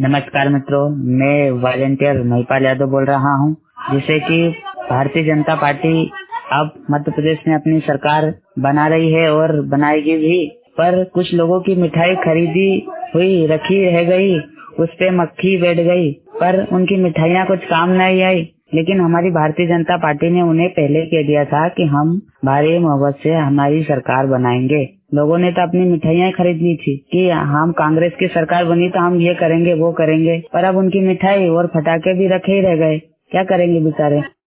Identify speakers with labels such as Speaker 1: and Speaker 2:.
Speaker 1: नमस्कार मित्रों, मैं वॉलेंटियर महिपाल यादव बोल रहा हूं। जिसे कि भारतीय जनता पार्टी अब मध्य प्रदेश में अपनी सरकार बना रही है और बनाएगी भी। पर कुछ लोगों की मिठाई खरीदी हुई रखी रह गई, उस पे मक्खी बैठ गई, पर उनकी मिठाइयाँ कुछ काम नहीं आई। लेकिन हमारी भारतीय जनता पार्टी ने उन्हें पहले कह दिया था कि हम भारी मोहब्बत से हमारी सरकार बनाएंगे। लोगों ने तो अपनी मिठाइयाँ खरीद ली थी कि हम कांग्रेस की सरकार बनी तो हम ये करेंगे वो करेंगे, पर अब उनकी मिठाई और पटाखे भी रखे ही रह गए। क्या करेंगे बेचारे।